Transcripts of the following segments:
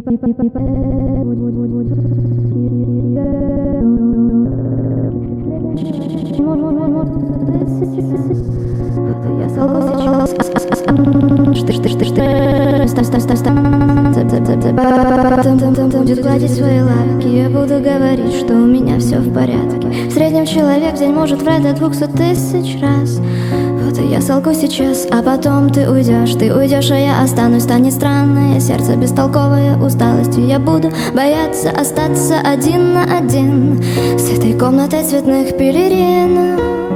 Будет гладить свои лапки, я буду говорить, что у меня все в порядке. В среднем человек в день может врать до 200 000 раз. Вот и я солгу сейчас, а потом ты уйдешь, а я останусь. Станет странное сердце, бестолковое усталостью. Я буду бояться остаться один на один с этой комнатой цветных пелерин,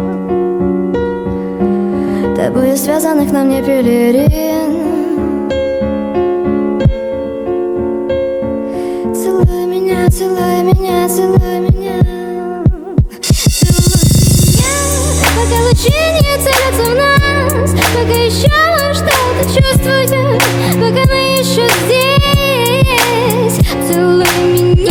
тобою связанных на мне пелерин. Целуй меня, целуй меня, целуй меня, целуй меня, пока лучи не целятся в нас, пока еще что-то чувствую, пока мы еще здесь. Целуй меня.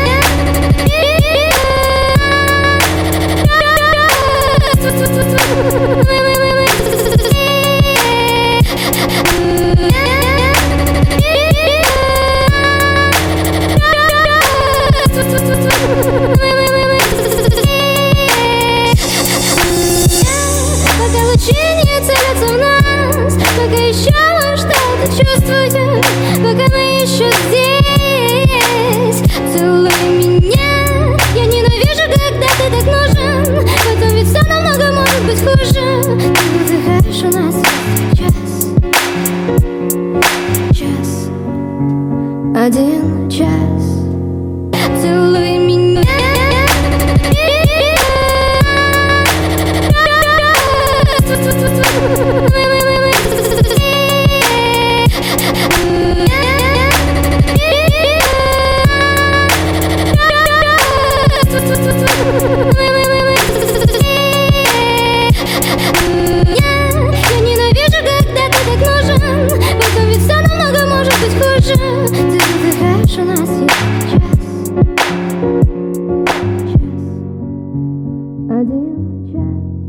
Пока лучи не целятся в нас, пока еще что-то чувствую, пока мы еще здесь. Целуй меня. Я ненавижу, когда ты так нужен, потом ведь все намного может быть хуже. Ты выдыхаешь, у нас час, один час. Целуй меня. Я ненавижу, когда ты так нужен, потом ведь все намного может быть хуже. Ты выдыхаешь, у нас есть час, один час.